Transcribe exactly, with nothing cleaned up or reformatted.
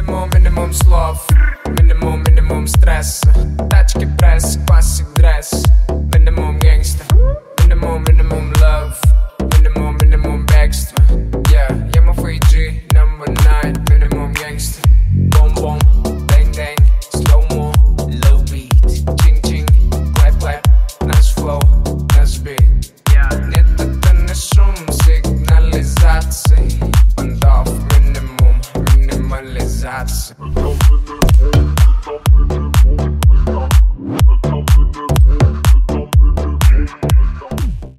Минимум, минимум слов, минимум, минимум стресса. Тачки, пресс, классик, дресс. Минимум гангста, минимум, минимум love. Минимум, минимум бегства. Yeah, я мой G, number nine. Минимум гангста. Бом-бом, бэнг-дэнг, slow-mo, low beat. Чин-чин, клэп-клэп, наш flow, наш beat. Нет, это не шум сигнализации. Понтов, минимум, минимализация.